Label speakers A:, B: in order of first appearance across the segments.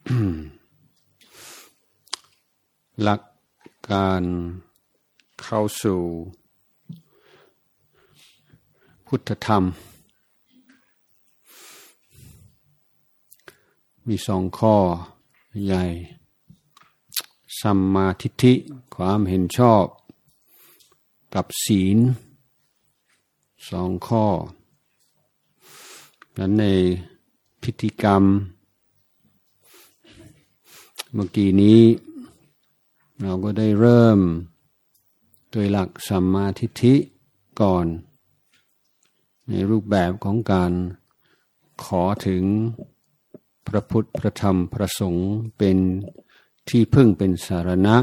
A: หลักการเข้าสู่พุทธธรรมมีสองข้อใหญ่สัมมาทิฏฐิความเห็นชอบกับศีลสองข้อนั้นในพิธีกรรมเมื่อกี้นี้เราก็ได้เริ่มโดยหลักสัมมาทิฏฐิก่อนในรูปแบบของการขอถึงพระพุทธพระธรรมพระสงฆ์เป็นที่พึ่งเป็นสารณะ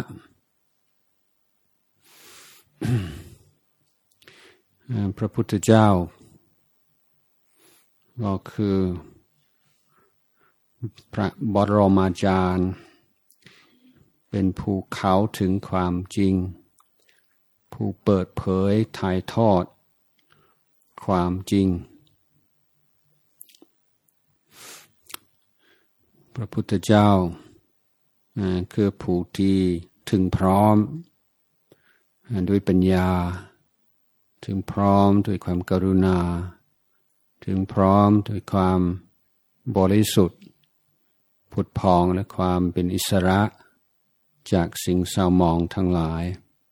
A: พระพุทธเจ้าก็คือพระบรมอาจารย์เป็นผู้เข้าถึงความจริงผู้เปิดเผยถ่ายทอดความจริงพระพุทธเจ้าคือผู้ที่ถึงพร้อมด้วยปัญญาถึงพร้อมด้วยความกรุณาถึงพร้อมด้วยความบริสุทธิ์ผุดพองและความเป็นอิสระจากสิ่งเศร้าหมองทั้งหลาย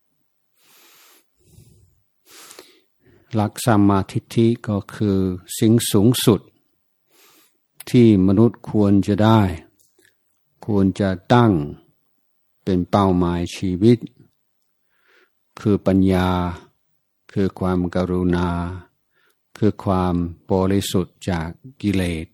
A: หลักสัมมาทิฏฐิก็คือสิ่งสูงสุดที่มนุษย์ควรจะได้ควรจะตั้งเป็นเป้าหมายชีวิตคือปัญญาคือความกรุณาคือความบริสุทธิ์จากกิเลส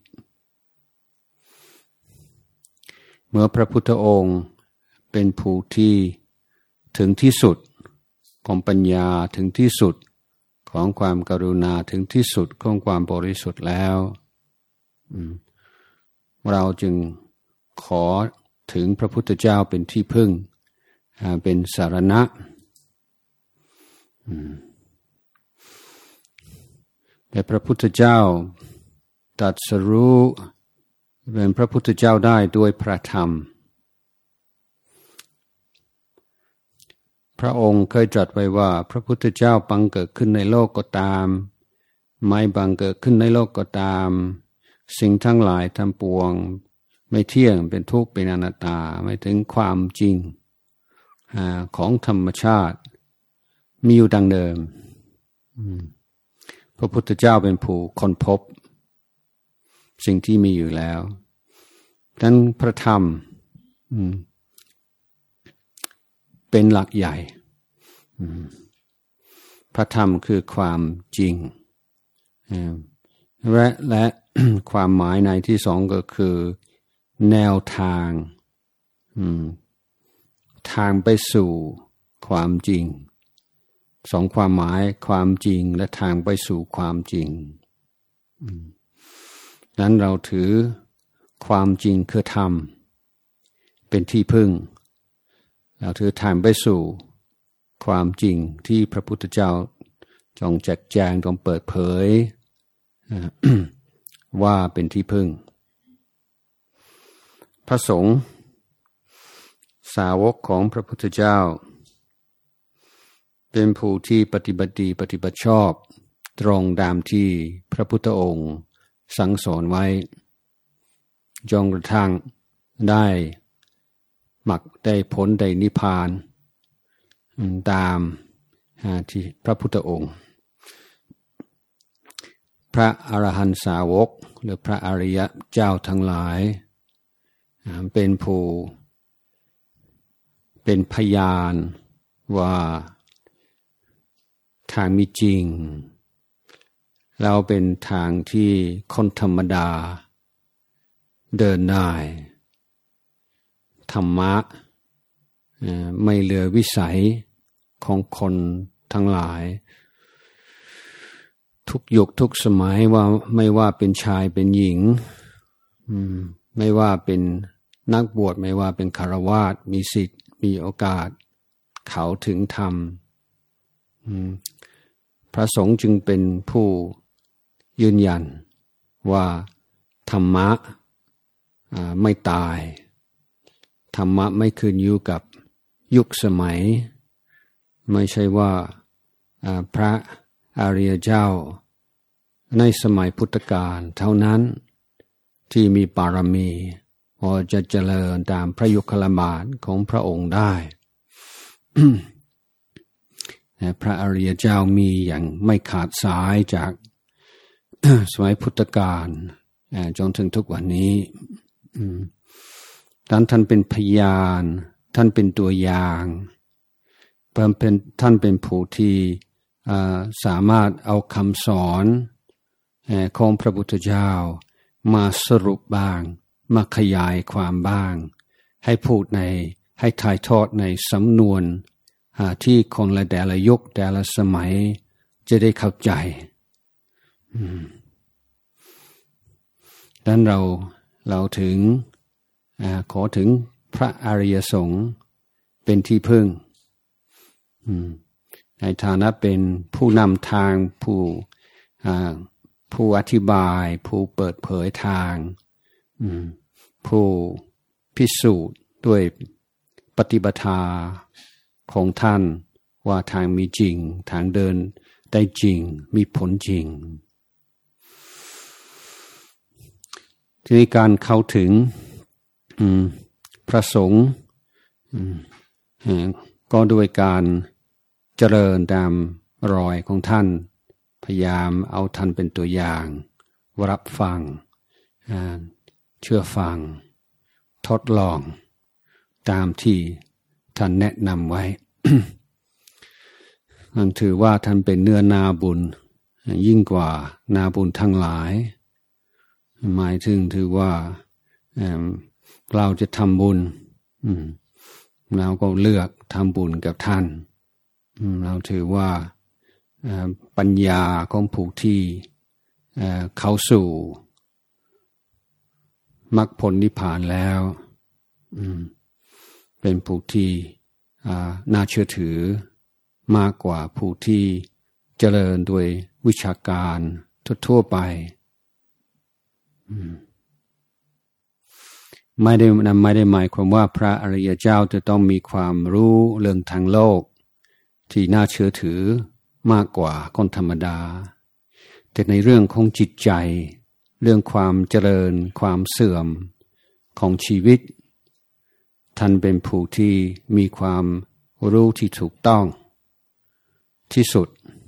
A: เมื่อพระพุทธองค์เป็นผู้ที่ถึงที่สุดของปัญญาถึงที่สุดของความกรุณาถึงที่สุดของความบริสุทธิ์แล้วเราจึงขอถึงพระพุทธเจ้าเป็นที่พึ่งเป็นสารณะแต่พระพุทธเจ้าตรัสรู้เป็นพระพุทธเจ้าได้ด้วยพระธรรมพระองค์เคยตรัสไว้ว่าพระพุทธเจ้าบังเกิดขึ้นในโลกก็ตามไม่บังเกิดขึ้นในโลกก็ตามสิ่งทั้งหลายทั้งปวงไม่เที่ยงเป็นทุกข์เป็นอนัตตาไม่ถึงความจริงของธรรมชาติมีอยู่ดังเดิมพระพุทธเจ้าเป็นผู้ค้นพบสิ่งที่มีอยู่แล้วดังนั้นพระธรรมเป็นหลักใหญ่พระธรรมคือความจริงและ ความหมายในที่สองก็คือแนวทางทางไปสู่ความจริงสองความหมายความจริงและทางไปสู่ความจริงนั้นเราถือความจริงคือธรรมเป็นที่พึ่งเราถือทางไปสู่ความจริงที่พระพุทธเจ้าจงแจกแจงจงเปิดเผย ว่าเป็นที่พึ่งพระสงฆ์สาวกของพระพุทธเจ้าเป็นผู้ที่ปฏิบัติดีปฏิบัติชอบตรงตามที่พระพุทธองค์สั่งสอนไว้จนกระทั่งได้มรรคได้ผลได้นิพพานตามที่พระพุทธองค์พระอรหันตสาวกหรือพระอริยเจ้าทั้งหลายเป็นผู้เป็นพยานว่าทางมีจริงเราเป็นทางที่คนธรรมดาเดินได้ธรรมะไม่เหลือวิสัยของคนทั้งหลายทุกยุคทุกสมัยว่าไม่ว่าเป็นชายเป็นหญิงไม่ว่าเป็นนักบวชไม่ว่าเป็นฆราวาสมีสิทธิ์มีโอกาสเข้าถึงธรรมพระสงฆ์จึงเป็นผู้ยืนยันว่าธรรมะไม่ตายรรมะไม่ขึ้นอยู่กับยุคสมัยไม่ใช่ว่าพระอริยเจ้าในสมัยพุทธกาลเท่านั้นที่มีบารมีพอจะเจริญตามพระยุคลบาทของพระองค์ได้ พระอริยเจ้ามีอย่างไม่ขาดสายจาก สมัยพุทธกาลจนถึงทุกวันนี้ท่านเป็นพยานท่านเป็นตัวอย่างท่านเป็นผู้ที่สามารถเอาคำสอนของพระพุทธเจ้ามาสรุปบ้างมาขยายความบ้างให้พูดให้ถ่ายทอดในสำนวนที่คนละแต่ละยุคแต่ละสมัยจะได้เข้าใจดังนั้นเราถึงขอถึงพระอริยสงฆ์เป็นที่พึ่งในฐานะเป็นผู้นำทางผู้อธิบายผู้เปิดเผยทางผู้พิสูจน์ด้วยปฏิบัติของท่านว่าทางมีจริงทางเดินได้จริงมีผลจริงทีนี้การเข้าถึงพระสงฆ์ก็ด้วยการเจริญตามรอยของท่านพยายามเอาท่านเป็นตัวอย่างรับฟังเชื่อฟังทดลองตามที่ท่านแนะนำไว้ นั่นถือว่าท่านเป็นเนื้อนาบุญยิ่งกว่านาบุญทั้งหลายหมายถึงถือว่าเราจะทำบุญเราก็เลือกทำบุญกับท่านเราถือว่าปัญญาของผู้ที่เข้าสู่มรรคผลนิพพานแล้วเป็นผู้ที่น่าเชื่อถือมากกว่าผู้ที่เจริญด้วยวิชาการทั่วไปไม่ได้หมายความว่าพระอริยเจ้าจะต้องมีความรู้เรื่องทางโลกที่น่าเชื่อถือมากกว่าคนธรรมดาแต่ในเรื่องของจิตใจเรื่องความเจริญความเสื่อมของชีวิตท่านเป็นผู้ที่มีความรู้ที่ถูกต้องที่สุด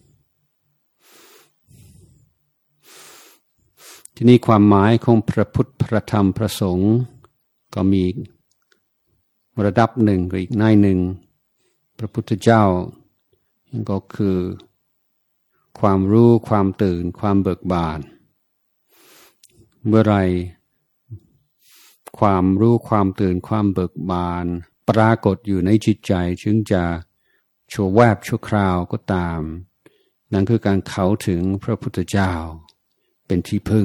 A: ทีนี้ความหมายของพระพุทธพระธรรมพระสงฆ์ก็มีระดับหนึ่งกับอีกในหนึ่งพระพุทธเจ้าก็คือความรู้ความตื่นความเบิกบานเมื่อไรความรู้ความตื่นความเบิกบานปรากฏอยู่ในจิตใจจึงจะชั่วแวบชั่วคราวก็ตามนั่นคือการเข้าถึงพระพุทธเจ้าเป็นที่พึ่ง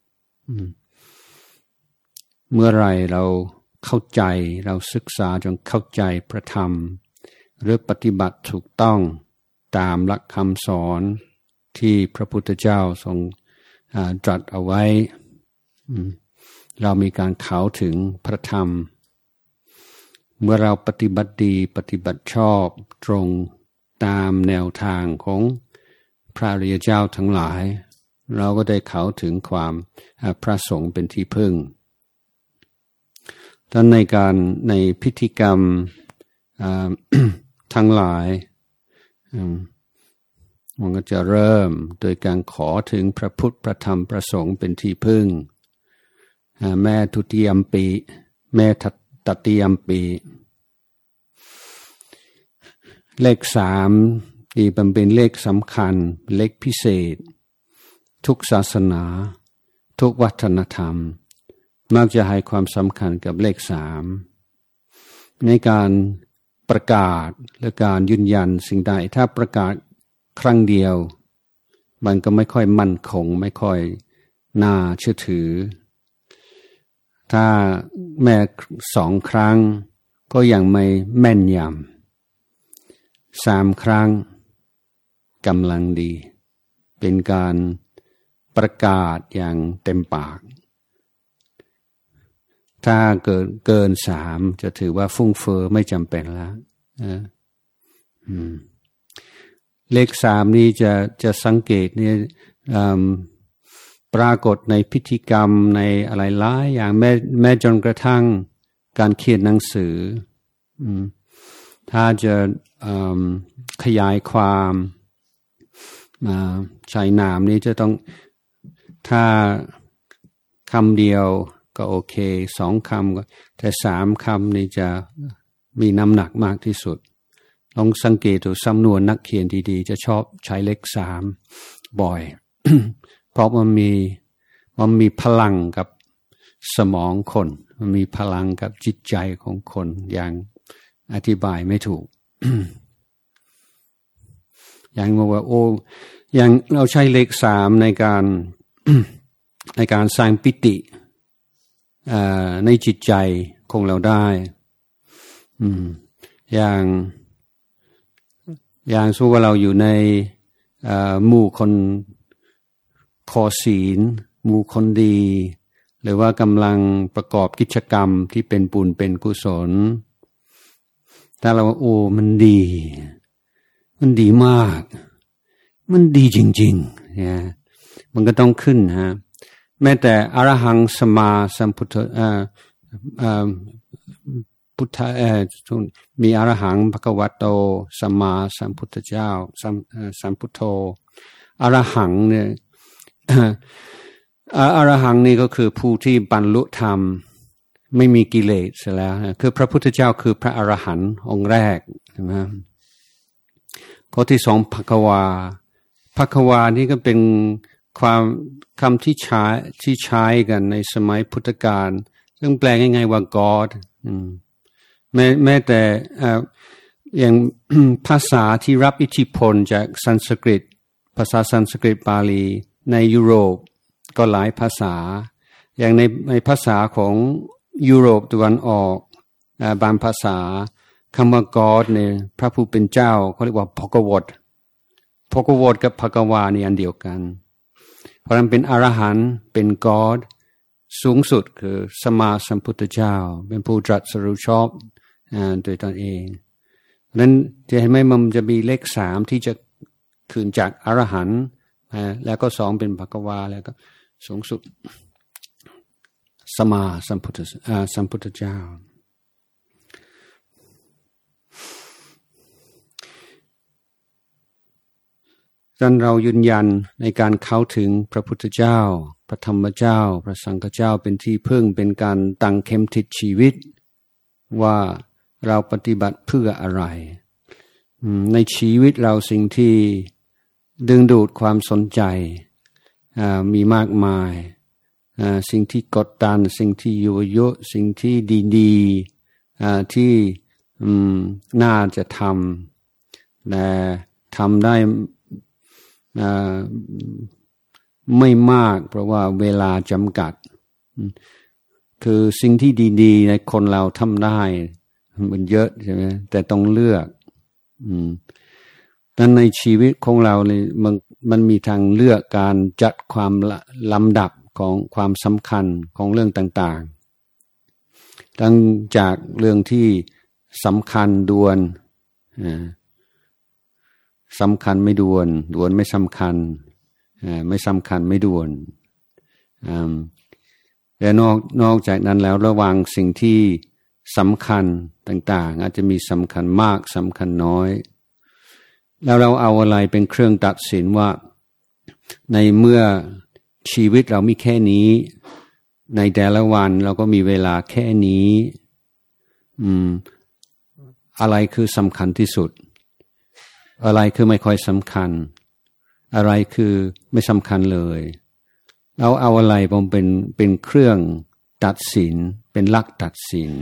A: เมื่อไรเราเข้าใจเราศึกษาจนเข้าใจพระธรรมหรือปฏิบัติถูกต้องตามหลักคำสอนที่พระพุทธเจ้าทรงตรัสเอาไว้เรามีการเข้าถึงพระธรรมเมื่อเราปฏิบัติดีปฏิบัติชอบตรงตามแนวทางของพระอริยเจ้าทั้งหลายเราก็ได้เข้าถึงความพระสงฆ์เป็นที่พึ่งดังนั้นในพิธีกรรมทั้งหลายมันก็จะเริ่มโดยการขอถึงพระพุทธพระธรรมพระสงฆ์เป็นที่พึ่งแม่ทุติยมปีแม่ตติยมปีเลข3ที่เป็นเลขสำคัญเลขพิเศษทุกศาสนาทุกวัฒนธรรมมักจะให้ความสำคัญกับเลข3ในการประกาศและการยืนยันสิ่งใดถ้าประกาศครั้งเดียวมันก็ไม่ค่อยมั่นคงไม่ค่อยน่าเชื่อถือถ้าแม้2 ครั้งก็ยังไม่แม่นยำ3 ครั้งกำลังดีเป็นการประกาศอย่างเต็มปากถ้าเกินสามจะถือว่าฟุ้งเฟ้อไม่จำเป็นแล้วเลขสามนี้จะสังเกตเนี่ยปรากฏในพิธีกรรมในอะไรหลายอย่างแม้จนกระทั่งการเขียนหนังสือถ้าจะขยายความใช้นามนี้จะต้องถ้าคำเดียวก็โอเคสองคำก็แต่สามคำนี่จะมีน้ำหนักมากที่สุดลองสังเกตดูสำนวนนักเขียนดีๆจะชอบใช้เลขสามบ่อย เพราะมันมีพลังกับสมองคนมันมีพลังกับจิตใจของคนอย่างอธิบายไม่ถูก อย่างว่าโอ้อย่างเราใช้เลขสามในการ ในการสร้างปิติในจิตใจของเราได้อย่างสมมุติว่าเราอยู่ในหมู่คนขอศีลหมู่คนดีหรือว่ากำลังประกอบกิจกรรมที่เป็นบุญเป็นกุศลถ้าเราโอ้มันดีมากมันดีจริงๆเนี่ยมันก็ต้องขึ้นฮะแม้แต่อรหังสมมาสัมพุทธพุทธมีอรหังภควโตสัมมาสัมพุทธเจ้าสัมพุทโธอรหังเนี่ยอรหังนี่ก็คือผู้ที่บรรลุธรรมไม่มีกิเลสเสียแล้วคือพระพุทธเจ้าคือพระอรหันต์องค์แรกใช่ไหมข้อที่สองภควานี่ก็เป็นความคำที่ใช้กันในสมัยพุทธกาลซึ่งแปลง่ายๆว่า God แม้แต่อย่างภาษาที่รับอิทธิพลจากสันสกฤตภาษาสันสกฤตบาลีในยุโรปก็หลายภาษาอย่างในภาษาของยุโรปตะวันออกบางภาษาคำว่า God เนี่ยพระผู้เป็นเจ้าเขาเรียกว่าพกวดกับภควานี่อันเดียวกันเพราะนั้นเป็นอรหันต์เป็น God สูงสุดคือสัมมาสัมพุทธเจ้าเป็นผู้ตรัสรู้ชอบโดยตนเองนั้นจะเห็นไหมมันจะมีเลขสามที่จะขึ้นจากอรหันต์แล้วก็สองเป็นภควาแล้วก็สูงสุดสัมมาสัมพุทธเจ้าดังนั้นเรายืนยันในการเข้าถึงพระพุทธเจ้าพระธรรมเจ้าพระสังฆเจ้าเป็นที่พึ่งเป็นการตั้งเข็มทิศชีวิตว่าเราปฏิบัติเพื่ออะไรในชีวิตเราสิ่งที่ดึงดูดความสนใจมีมากมายสิ่งที่กดดันสิ่งที่ยั่วยุสิ่งที่ดีๆที่น่าจะทำแต่ทำได้ไม่มากเพราะว่าเวลาจำกัดคือสิ่งที่ดีๆในคนเราทำได้มันเยอะใช่ไหมแต่ต้องเลือกนั้นในชีวิตของเราเนี่ยมันมีทางเลือกการจัดความลำดับของความสำคัญของเรื่องต่างๆตั้งจากเรื่องที่สำคัญด่วนสำคัญไม่ด่วนไม่สำคัญไม่สำคัญไม่ด่วนและนอกจากนั้นแล้วระหว่างสิ่งที่สำคัญต่างๆอาจจะมีสำคัญมากสำคัญน้อยแล้วเราเอาอะไรเป็นเครื่องตัดสินว่าในเมื่อชีวิตเรามีแค่นี้ในแต่ละวันเราก็มีเวลาแค่นี้อะไรคือสำคัญที่สุดอะไรคือไม่ค่อยสำคัญอะไรคือไม่สำคัญเลยเราเอาอะไรเป็นเครื่องตัดสินเป็นหลักตัดสิน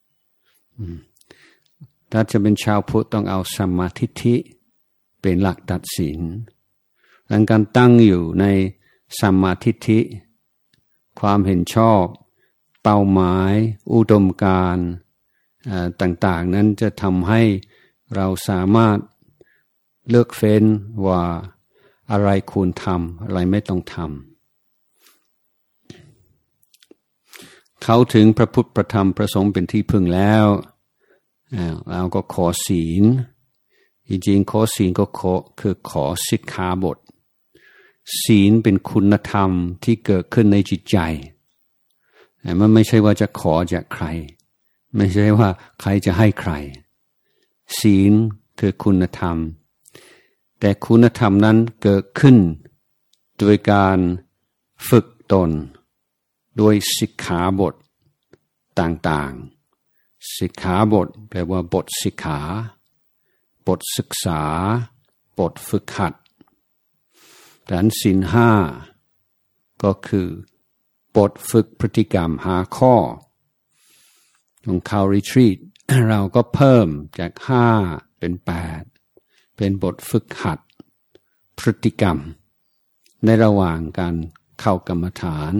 A: ถ้าจะเป็นชาวพุทธต้องเอาสัมมาทิฏฐิเป็นหลักตัดสินดังการตั้งอยู่ในสัมมาทิฏฐิความเห็นชอบเป้าหมายอุดมการณ์ต่างๆนั้นจะทำให้เราสามารถเลือกเฟ้นว่าอะไรควรทำอะไรไม่ต้องทำคเขาถึงพระพุทธพระธรรมพระสงฆ์เป็นที่พึ่งแล้วเราก็ขอศีลจริงๆขอศีลก็คือขอสิกขาบทศีลเป็นคุณธรรมที่เกิดขึ้นในจิตใจมันไม่ใช่ว่าจะขอจากใครไม่ใช่ว่าใครจะให้ใครศีลคือคุณธรรมแต่คุณธรรมนั้นเกิดขึ้นโดยการฝึกตนโดยสิกขาบทต่างๆสิกขาบทแปลว่าบทสิกขาบทศึกษาบทฝึกหัดดังนั้นศีลห้าก็คือบทฝึกพฤติกรรม5 ข้อของคาวรีทรีต เราก็เพิ่มจาก5เป็น8เป็นบทฝึกหัดพฤติกรรมในระหว่างการเข้ากรรมฐาน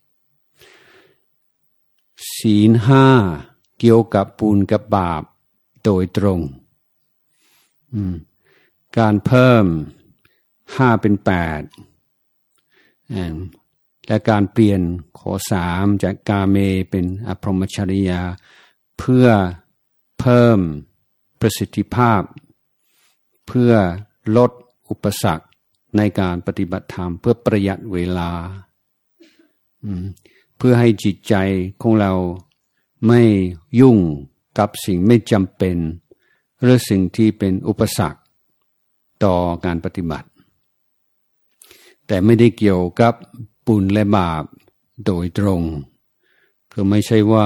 A: ศีล5เกี่ยวกับบุญกับบาปโดยตรงการเพิ่ม5เป็น8และการเปลี่ยนข้อ3จากกาเมเป็นอพรหมจริยาเพื่อเพิ่มประสิทธิภาพเพื่อลดอุปสรรคในการปฏิบัติธรรมเพื่อประหยัดเวลาเพื่อให้จิตใจของเราไม่ยุ่งกับสิ่งไม่จำเป็นหรือสิ่งที่เป็นอุปสรรคต่อการปฏิบัติแต่ไม่ได้เกี่ยวกับบุญและบาปโดยตรงคือไม่ใช่ว่า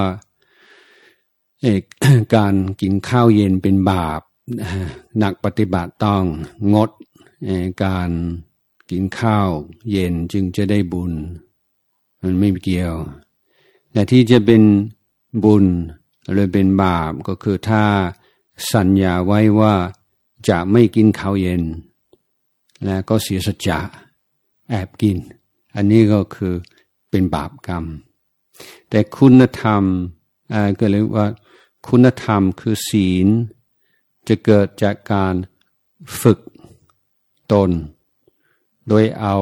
A: การกินข้าวเย็นเป็นบาปนักปฏิบัติต้องงดการกินข้าวเย็นจึงจะได้บุญมันไม่เกี่ยวแต่ที่จะเป็นบุญหรือเป็นบาปก็คือถ้าสัญญาไว้ว่าจะไม่กินข้าวเย็นแล้วก็เสียสัจจะแอบกินอันนี้ก็คือเป็นบาปกรรมแต่คุณธรรมก็เรียกว่าคุณธรรมคือศีลจะเกิดจากการฝึกตนโดยเอา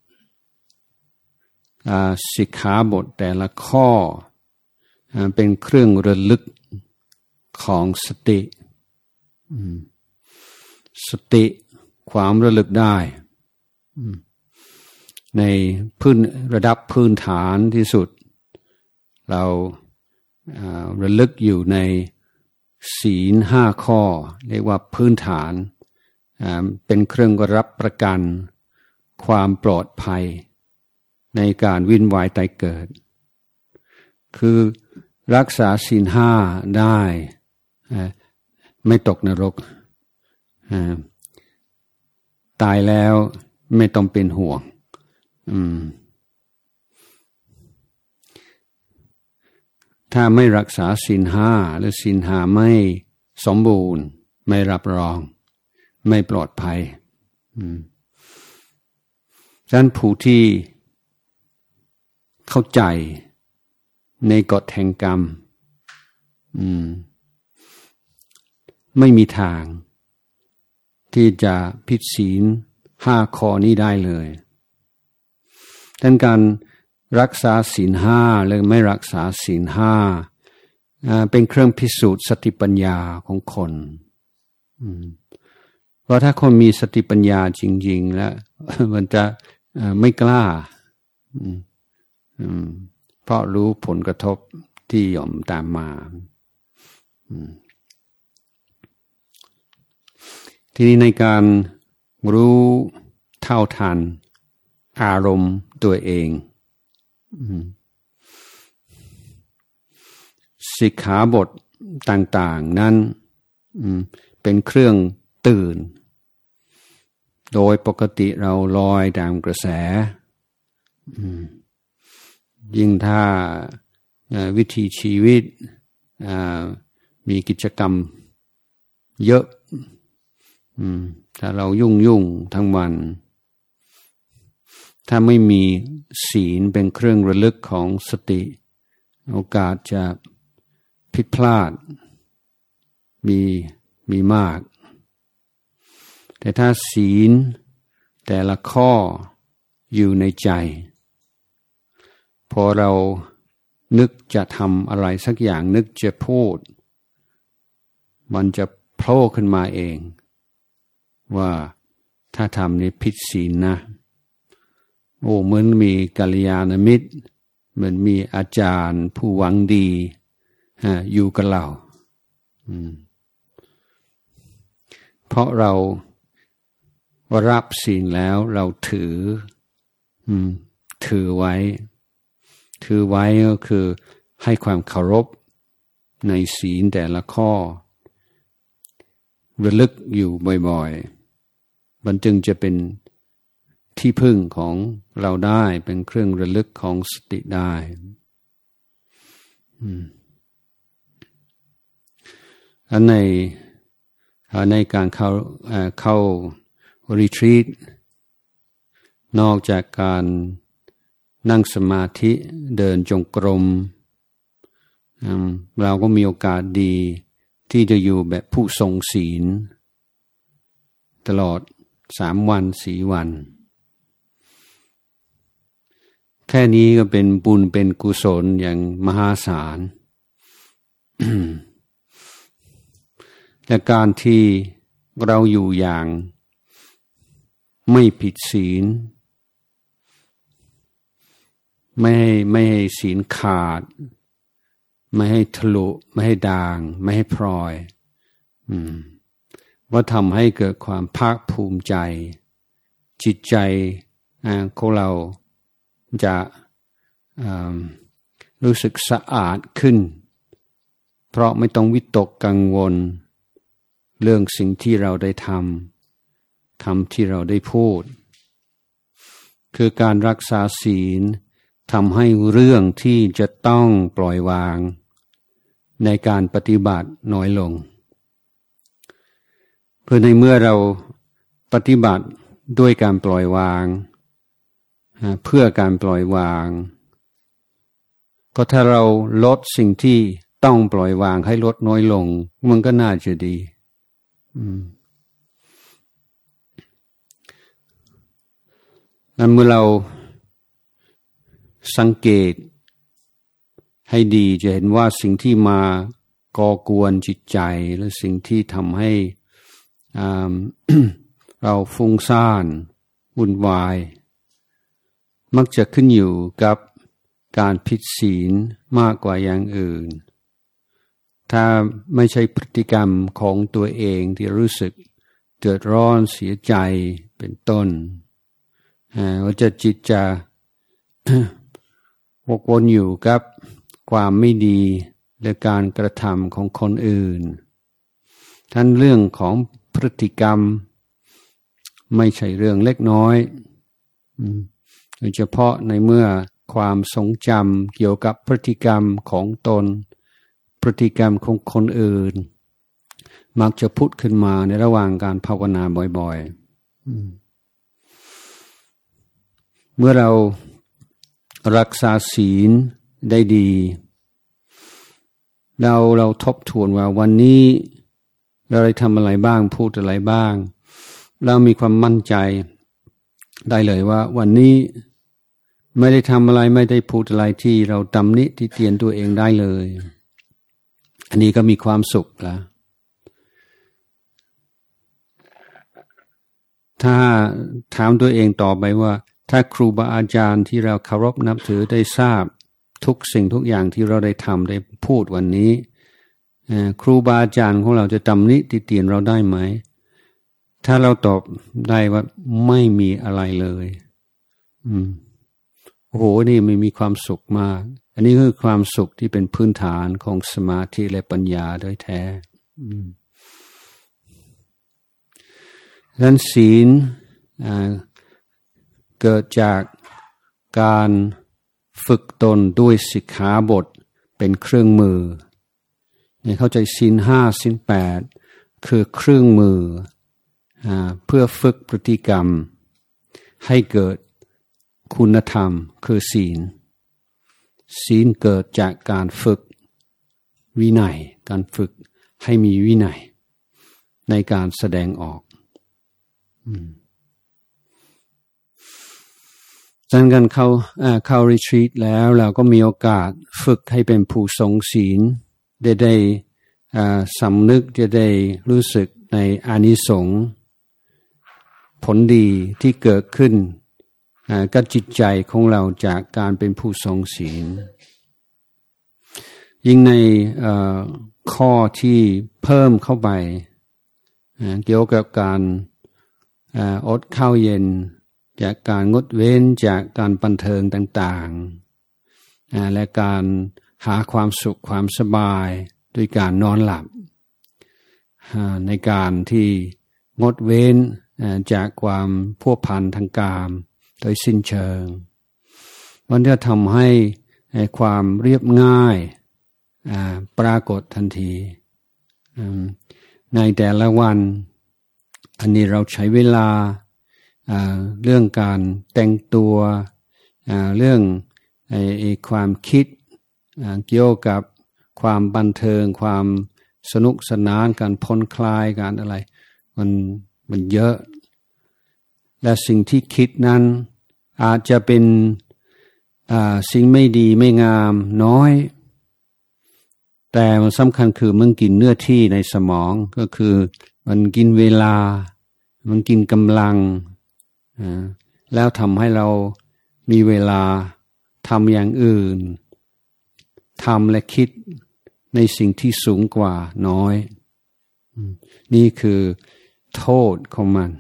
A: สิกขาบทแต่ละข้อเป็นเครื่องระลึกของสติความระลึกได้ในระดับพื้นฐานที่สุดเราระลึกอยู่ในศีล5 ข้อเรียกว่าพื้นฐานเป็นเครื่องรับประกันความปลอดภัยในการวิ่นวายตายเกิดคือรักษาศีล5ได้ไม่ตกนรกตายแล้วไม่ต้องเป็นห่วงถ้าไม่รักษาศีล5หรือศีล5ไม่สมบูรณ์ไม่รับรองไม่ปลอดภัยฉะนั้นผู้ที่เข้าใจในกฎแห่งกรรมไม่มีทางที่จะผิดศีล5 ข้อนี้ได้เลยดังการรักษาศีล5หรือไม่รักษาศีล5เป็นเครื่องพิสูจน์สติปัญญาของคนเพราะถ้าคนมีสติปัญญาจริงๆแล้วมันจะไม่กล้าเพราะรู้ผลกระทบที่ย่อมตามมาทีนี้ในการรู้เท่าทันอารมณ์ตัวเองสิกขาบทต่างๆนั้นเป็นเครื่องตื่นโดยปกติเราลอยตามกระแสยิ่งถ้าวิถีชีวิตมีกิจกรรมเยอะถ้าเรายุ่งทั้งวันถ้าไม่มีศีลเป็นเครื่องระลึกของสติโอกาสจะผิดพลาดมีมากแต่ถ้าศีลแต่ละข้ออยู่ในใจพอเรานึกจะทำอะไรสักอย่างนึกจะพูดมันจะโผล่ขึ้นมาเองว่าถ้าทำนี่ผิดศีลนะโอ้เหมือนมีกัลยาณมิตรเหมือนมีอาจารย์ผู้หวังดีอยู่กับเราเพราะเรารับศีลแล้วเราถือไว้ก็คือให้ความเคารพในศีลแต่ละข้อระลึกอยู่บ่อยๆมันจึงจะเป็นที่พึ่งของเราได้เป็นเครื่องระลึกของสติได้อันในการเข้ารีทรีตนอกจากการนั่งสมาธิเดินจงกรมเราก็มีโอกาสดีที่จะอยู่แบบผู้ทรงศีลตลอด3 วัน4 วันแค่นี้ก็เป็นบุญเป็นกุศลอย่างมหาศาล และการที่เราอยู่อย่างไม่ผิดศีลไม่ให้ศีลขาดไม่ให้ทะลุไม่ให้ด่างไม่ให้พลอยว่าทำให้เกิดความภาคภูมิใจจิตใจของเราจะรู้สึกสะอาดขึ้นเพราะไม่ต้องวิตกกังวลเรื่องสิ่งที่เราได้ทำที่เราได้พูดคือการรักษาศีลทำให้เรื่องที่จะต้องปล่อยวางในการปฏิบัติน้อยลงเพื่อในเมื่อเราปฏิบัติด้วยการปล่อยวางเพื่อการปล่อยวางก็ถ้าเราลดสิ่งที่ต้องปล่อยวางให้ลดน้อยลงมันก็น่าจะดีเมื่อเราสังเกตให้ดีจะเห็นว่าสิ่งที่มาก่อกวนจิตใจและสิ่งที่ทำให้ เราฟุ้งซ่านวุ่นวายมักจะขึ้นอยู่กับการผิดศีลมากกว่าอย่างอื่นถ้าไม่ใช่พฤติกรรมของตัวเองที่รู้สึกเดือดร้อนเสียใจเป็นต้นว่าจะจิตจะ วกวนอยู่กับความไม่ดีและการกระทำของคนอื่นทั้งเรื่องของพฤติกรรมไม่ใช่เรื่องเล็กน้อยโดยเฉพาะในเมื่อความทรงจำเกี่ยวกับพฤติกรรมของตนพฤติกรรมของคนอื่นมักจะพุทธขึ้นมาในระหว่างการภาวนาบ่อยๆเมื่อเรารักษาศีลได้ดีเราทบทวนว่าวันนี้เราได้ทำอะไรบ้างพูดอะไรบ้างเรามีความมั่นใจได้เลยว่าวันนี้ไม่ได้ทำอะไรไม่ได้พูดอะไรที่เราตำหนิที่เตียนตัวเองได้เลยอันนี้ก็มีความสุขแล้วถ้าถามตัวเองต่อไปว่าถ้าครูบาอาจารย์ที่เราเคารพนับถือได้ทราบทุกสิ่งทุกอย่างที่เราได้ทำได้พูดวันนี้ครูบาอาจารย์ของเราจะตำหนิติเตียนเราได้ไหมถ้าเราตอบได้ว่าไม่มีอะไรเลยโอ้โหนี่ไม่มีความสุขมากอันนี้คือความสุขที่เป็นพื้นฐานของสมาธิและปัญญาโดยแท้ดังนั้นศีลเกิดจากการฝึกตนด้วยสิกขาบทเป็นเครื่องมือเนี่ยเข้าใจศีล5ศีล8คือเครื่องมือเพื่อฝึกพฤติกรรมให้เกิดคุณธรรมคือศีลเกิดจากการฝึกวินัยการฝึกให้มีวินัยในการแสดงออกจากการเข้ารีทรีตแล้วเราก็มีโอกาสฝึกให้เป็นผู้ทรงศีลได้สำนึกจะได้รู้สึกในอานิสงส์ผลดีที่เกิดขึ้นกับจิตใจของเราจากการเป็นผู้ทรงศีลยิ่งในข้อที่เพิ่มเข้าไปเกี่ยวกับการอดข้าวเย็นจากการงดเว้นจากการบันเทิงต่างๆและการหาความสุขความสบายด้วยการนอนหลับในการที่งดเว้นจากความพัวพันทางกามโดยสิ้นเชิงมันจะทำให้ความเรียบง่ายปรากฏทันทีในแต่ละวันอันนี้เราใช้เวลาเรื่องการแต่งตัวเรื่องความคิดเกี่ยวกับความบันเทิงความสนุกสนานการผ่อนคลายการอะไรมันเยอะและสิ่งที่คิดนั้นอาจจะเป็นสิ่งไม่ดีไม่งามน้อยแต่มันสำคัญคือมันกินเนื้อที่ในสมองก็คือมันกินเวลามันกินกำลังแล้วทำให้เรามีเวลาทำอย่างอื่นทำและคิดในสิ่งที่สูงกว่าน้อยนี่คือโทษของมัน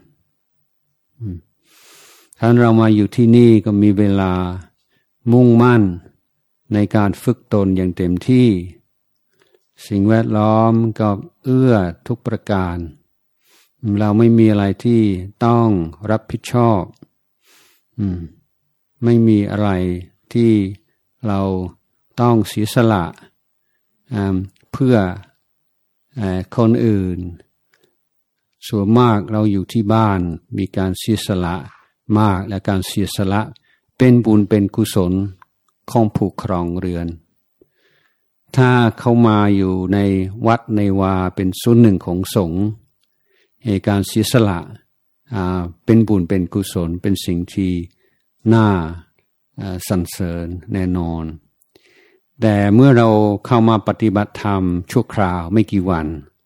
A: ถ้าเรามาอยู่ที่นี่ก็มีเวลามุ่งมั่นในการฝึกตนอย่างเต็มที่สิ่งแวดล้อมก็เอื้อทุกประการเราไม่มีอะไรที่ต้องรับผิดชอบไม่มีอะไรที่เราต้องเสียสละเพื่อคนอื่นส่วนมากเราอยู่ที่บ้านมีการเสียสละมากและการเสียสละเป็นบุญเป็นกุศลของผู้ครองเรือนถ้าเข้ามาอยู่ในวัดในวาเป็นส่วนหนึ่งของสงฆ์การเสียสละเป็นบุญเป็นกุศลเป็นสิ่งที่น่าสรรเสริญแน่นอนแต่เมื่อเราเข้ามาปฏิบัติธรรมชั่วคราวไม่กี่วัน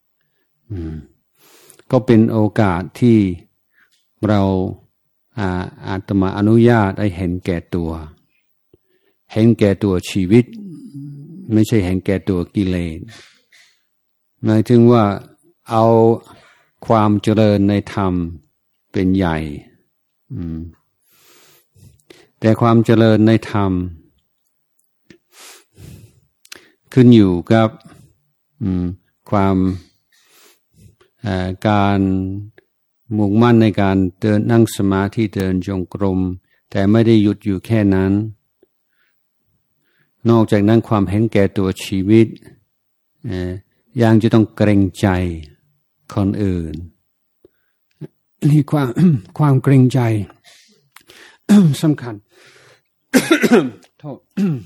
A: ก็เป็นโอกาสที่เราอาตมาอนุญาตให้เห็นแก่ตัวเห็นแก่ตัวชีวิตไม่ใช่เห็นแก่ตัวกิเลสหมายถึงว่าเอาความเจริญในธรรมเป็นใหญ่แต่ความเจริญในธรรมขึ้นอยู่กับความการมุ่งมั่นในการเดินนั่งสมาธิเดินจงกรมแต่ไม่ได้หยุดอยู่แค่นั้นนอกจากนั้นความเห็นแก่ตัวชีวิตยังจะต้องเกรงใจคนอื่นนี่ความเกรงใจสำคัญ โทษ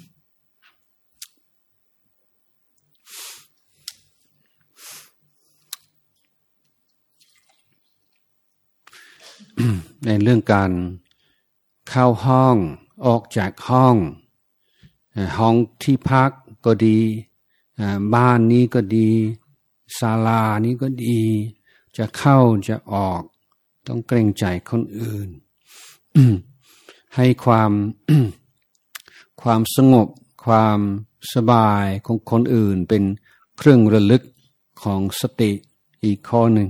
A: ในเรื่องการเข้าห้องออกจากห้องที่พักก็ดีบ้านนี้ก็ดีศาลานี้ก็ดีจะเข้าจะออกต้องเกรงใจคนอื่น ให้ความสงบความสบายของคนอื่นเป็นเครื่องระลึกของสติอีกข้อหนึ่ง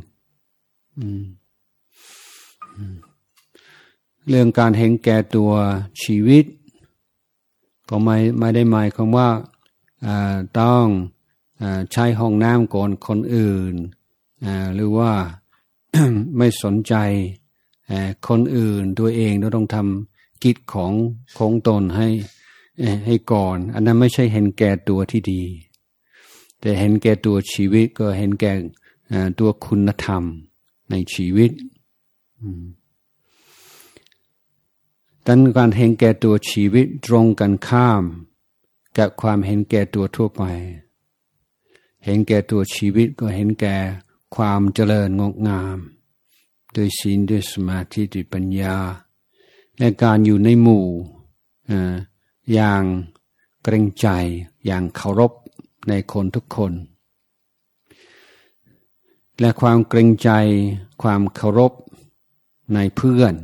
A: เรื่องการเห็นแก่ตัวชีวิตก็ไม่ได้หมายความว่าต้องใช้ห้องน้ำก่อนคนอื่นหรือว่า ไม่สนใจคนอื่นตัวเองเราต้องทำกิจของตนให้ก่อนอันนั้นไม่ใช่เห็นแก่ตัวที่ดีแต่เห็นแก่ตัวชีวิตก็เห็นแก่ตัวคุณธรรมในชีวิตดังนั้นการเห็นแก่ตัวชีวิตตรงกันข้ามกับความเห็นแก่ตัวทั่วไปเห็นแก่ตัวชีวิตก็เห็นแก่ความเจริญงอกงามด้วยศีลด้วยสมาธิด้วยปัญญาและการอยู่ในหมู่อย่างเกรงใจอย่างเคารพในคนทุกคนและความเกรงใจความเคารพในเพื่อน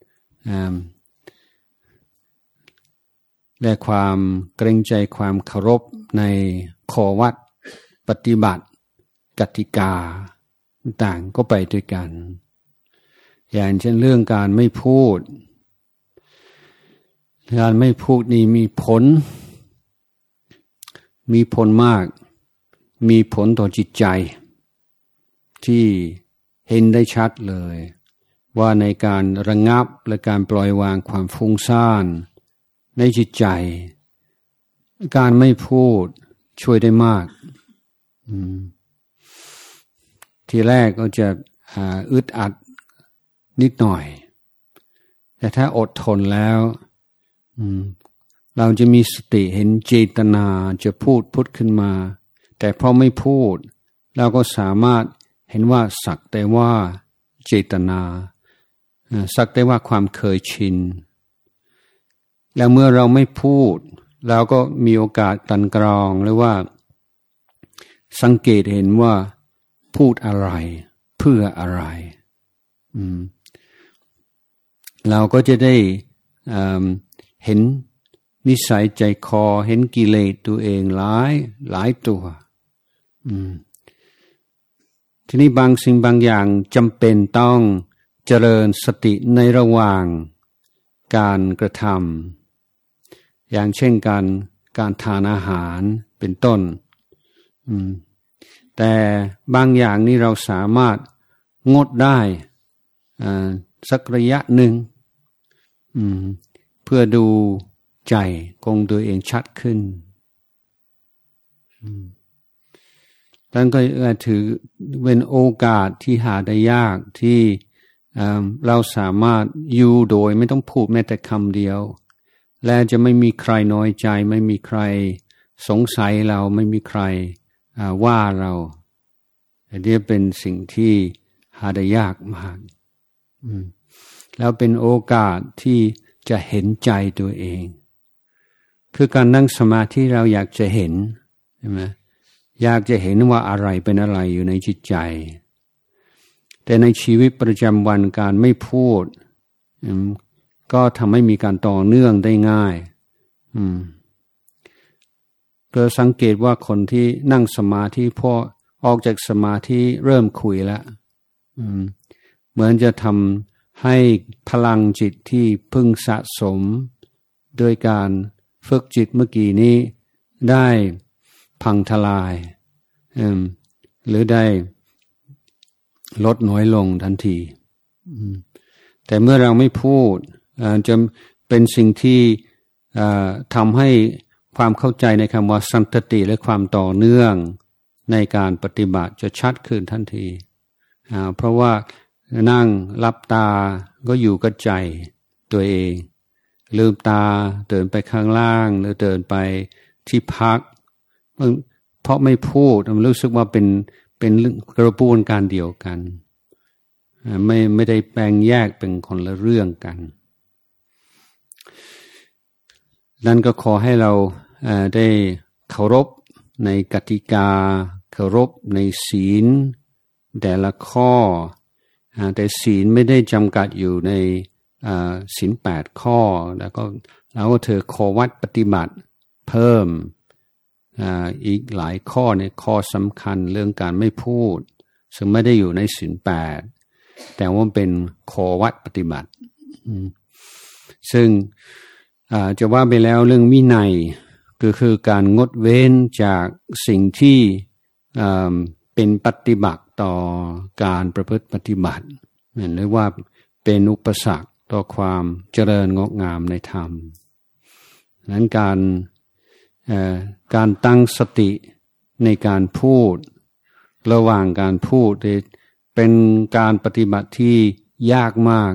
A: และความเกรงใจความเคารพในข้อวัดปฏิบัติกติกาต่างก็ไปด้วยกันอย่างเช่นเรื่องการไม่พูดนี่มีผลมากมีผลต่อจิตใจที่เห็นได้ชัดเลยว่าในการระงับและการปล่อยวางความฟุ้งซ่านในจิตใจการไม่พูดช่วยได้มากทีแรกก็จะอึดอัดนิดหน่อยแต่ถ้าอดทนแล้วเราจะมีสติเห็นเจตนาจะพูดขึ้นมาแต่พอไม่พูดเราก็สามารถเห็นว่าสักแต่ว่าเจตนาสักแต่ว่าความเคยชินแล้วเมื่อเราไม่พูดเราก็มีโอกาสกลั่นกรองหรือว่าสังเกตเห็นว่าพูดอะไรเพื่ออะไรเราก็จะได้เห็นนิสัยใจคอเห็นกิเลสตัวเองหลายตัวทีนี้บางสิ่งบางอย่างจำเป็นต้องเจริญสติในระหว่างการกระทำอย่างเช่นการทานอาหารเป็นต้นแต่บางอย่างนี่เราสามารถงดได้สักระยะหนึ่งเพื่อดูใจคงตัวเองชัดขึ้นนั่นก็ถือเป็นโอกาสที่หาได้ยากที่เราสามารถอยู่โดยไม่ต้องพูดแม้แต่คำเดียวและจะไม่มีใครน้อยใจไม่มีใครสงสัยเราไม่มีใครว่าเราอันนี้เป็นสิ่งที่หาได้ยากมากแล้วเป็นโอกาสที่จะเห็นใจตัวเองคือการนั่งสมาธิเราอยากจะเห็นใช่ไหมอยากจะเห็นว่าอะไรเป็นอะไรอยู่ในจิตใจแต่ในชีวิตประจำวันการไม่พูดก็ทำให้มีการต่อเนื่องได้ง่ายก็สังเกตว่าคนที่นั่งสมาธิพอออกจากสมาธิเริ่มคุยแล้วเหมือนจะทำให้พลังจิตที่เพิ่งสะสมโดยการฝึกจิตเมื่อกี้นี้ได้พังทลายหรือได้ลดน้อยลงทันทีแต่เมื่อเราไม่พูดจะเป็นสิ่งที่ทำให้ความเข้าใจในคำว่าสันตติและความต่อเนื่องในการปฏิบัติจะชัดขึ้นทันทีเพราะว่านั่งหลับตาก็อยู่กับใจตัวเองลืมตาเดินไปข้างล่างหรือเดินไปที่พักเพราะไม่พูดมันรู้สึกว่าเป็นกระบวนการเดียวกันไม่ได้แปลงแยกเป็นคนละเรื่องกันนั่นก็ขอให้เราได้เคารพในกติกาเคารพในศีลแต่ละข้อแต่ศีลไม่ได้จำกัดอยู่ในศีล8ข้อแล้วก็เราก็ถือข้อวัดปฏิบัติเพิ่มอีกหลายข้อในข้อสำคัญเรื่องการไม่พูดซึ่งไม่ได้อยู่ในศีล8แต่ว่าเป็นข้อวัดปฏิบัติซึ่งจะว่าไปแล้วเรื่องวินัยก็คือการงดเว้นจากสิ่งที่เป็นปฏิบัติต่อการประพฤติปฏิบัติหรือว่าเป็นอุปสรรคต่อความเจริญงอกงามในธรรมนั้นการตั้งสติในการพูดระหว่างการพูดเป็นการปฏิบัติที่ยากมาก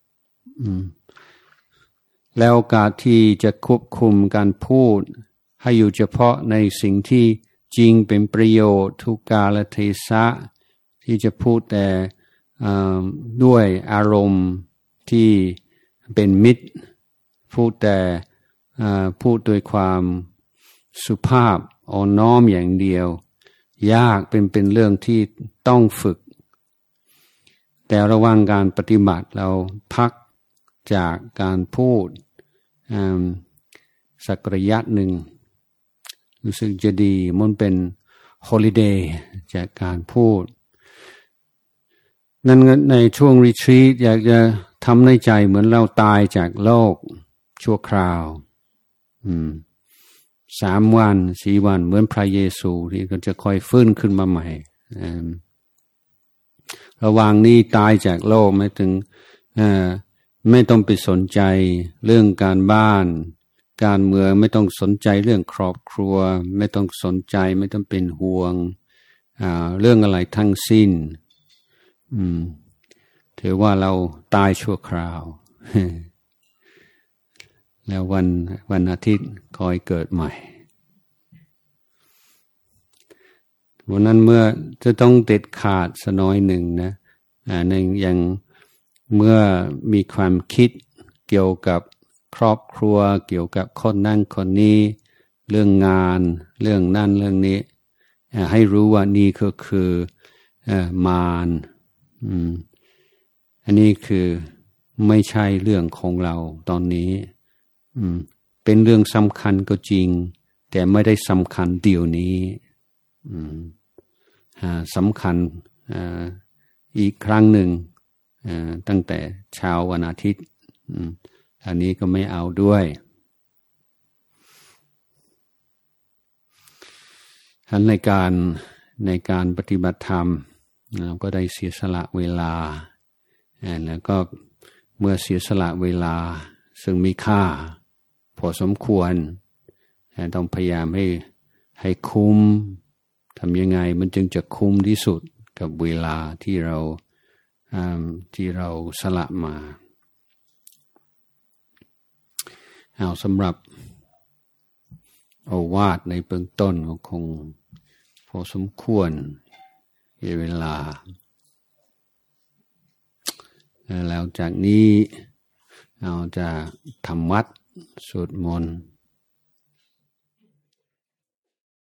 A: แล้วโอกาสที่จะควบคุมการพูดให้อยู่เฉพาะในสิ่งที่จริงเป็นประโยชน์ทุกกาลเทศะที่จะพูดแต่ด้วยอารมณ์ที่เป็นมิตรพูดแต่พูดด้วยความสุภาพอ่อนน้อมอย่างเดียวยากเป็นเรื่องที่ต้องฝึกแต่ระหว่างการปฏิบัติเราพักจากการพูดสักระยะหนึ่งรู้สึกจะดีมันเป็นฮอลิเดย์จากการพูดนั่นในช่วงรีทรีตอยากจะทำในใจเหมือนเราตายจากโลกชั่วคราว3 วัน 4 วันเหมือนพระเยซูที่ก็จะค่อยฟื้นขึ้นมาใหม่ระหว่างนี้ตายจากโลกไม่ถึงไม่ต้องไปสนใจเรื่องการบ้านการเมืองไม่ต้องสนใจเรื่องครอบครัวไม่ต้องสนใจไม่ต้องเป็นห่วงเรื่องอะไรทั้งสิ้นถือว่าเราตายชั่วคราว แล้ววันอาทิตย์คอยเกิดใหม่วันนั้นเมื่อจะต้องเด็ดขาดสักน้อยหนึ่งนะหนึ่งอย่างเมื่อมีความคิดเกี่ยวกับครอบครัวเกี่ยวกับคนนั่นคนนี้เรื่องงานเรื่องนั่นเรื่องนี้ให้รู้ว่านี่ก็คือมารอันนี้คือไม่ใช่เรื่องของเราตอนนี้เป็นเรื่องสำคัญก็จริงแต่ไม่ได้สำคัญเดี๋ยวนี้สำคัญอีกครั้งหนึ่งตั้งแต่เช้าวันอาทิตย์อันนี้ก็ไม่เอาด้วยในการปฏิบัติธรรมก็ได้เสียสละเวลาแล้วก็เมื่อเสียสละเวลาซึ่งมีค่าพอสมควรต้องพยายามให้คุ้มทำยังไงมันจึงจะคุ้มที่สุดกับเวลาที่เราสละมาเอาสำหรับโอวาทในเบื้องต้นก็คงพอสมควรเวลาแล้วจากนี้เราจะทำวัดสวดมนต์